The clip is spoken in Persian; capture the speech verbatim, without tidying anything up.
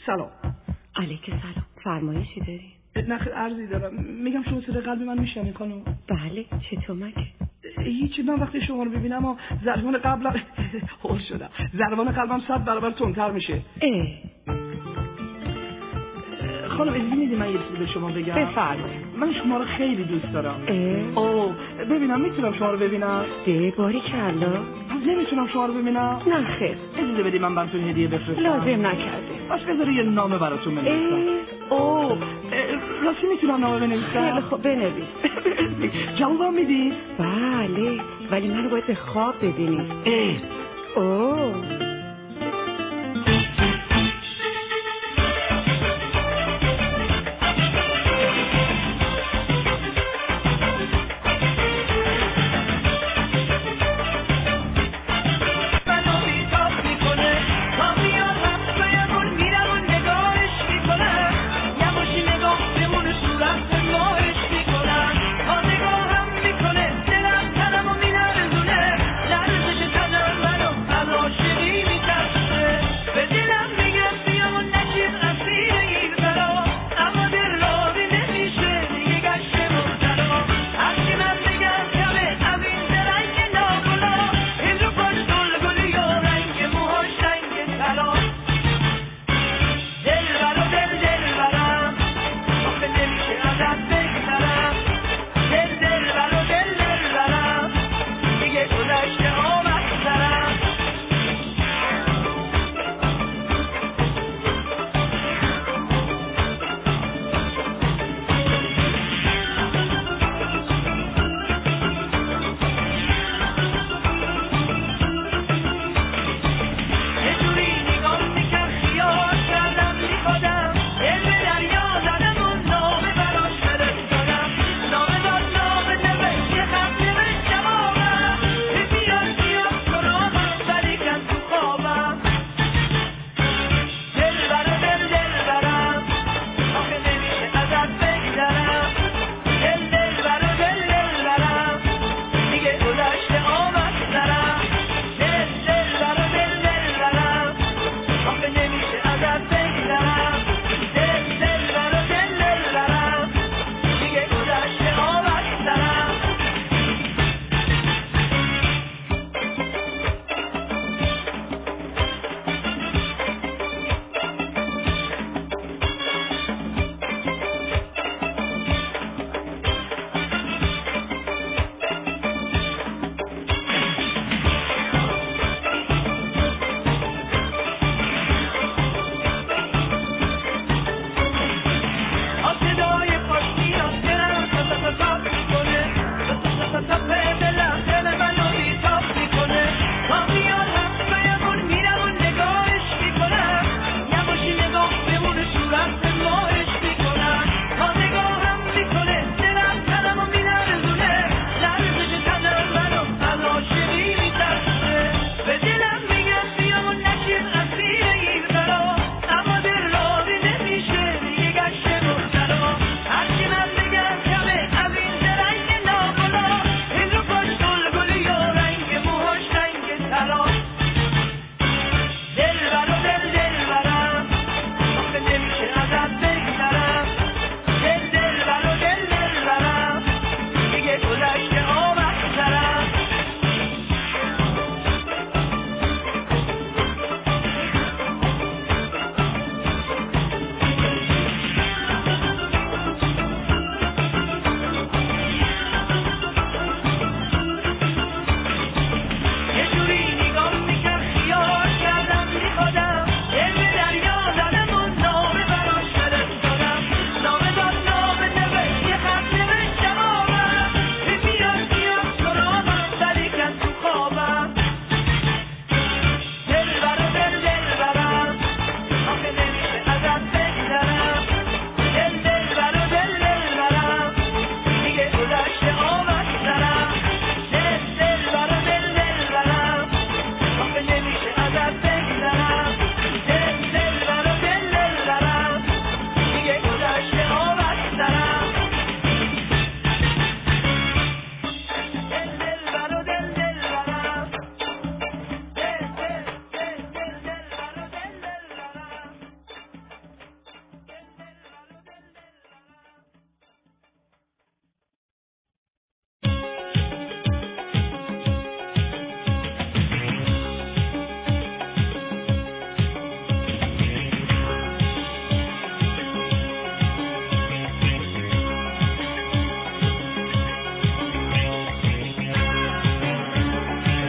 سلام. علیک سلام. فرمایشی داری؟ نه عرضی دارم. میگم شما صدای قلب من میشنوین خانم؟ بله. چطور مگه؟ هیچی. من وقتی شما رو ببینم و ضربان قلبم هول شدم. ضربان قلبم صد برابر تندتر میشه. اه. خانم اجازه میدی من یه چیزی به شما بگم؟ بفرمایید. من شما رو خیلی دوست دارم. اه. اوه ببینم میتونم شما رو ببینم؟ ده باری کلا. نمیتونم شما رو ببینم؟ نه خیر. اجازه بدی من براتون هدیه بفرستم؟ لازم نکرده. باش بذاری یه نامه براتون بنویسم. اوه راستی میتونم نامه بنویسم؟ خیلی خوب بنویس. جوابم میدی؟ بله ولی منو باید به خواب ببینی. اه اوه